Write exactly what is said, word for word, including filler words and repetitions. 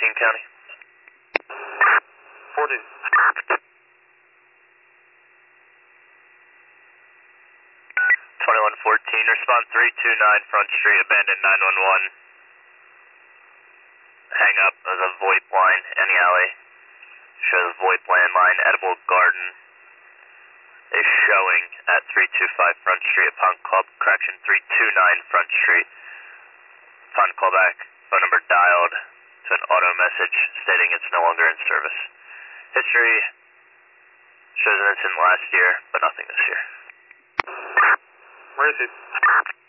fourteen County. fourteen. twenty-one fourteen, respond three two nine Front Street, abandoned nine one one. Hang up of the VoIP line, any alley. Shows VoIP landline, edible garden is showing at three two five Front Street upon call, correction, three two nine Front Street. Upon callback, phone number dialed to an auto message stating it's no longer in service. History shows an incident last year, but nothing this year. Where is he?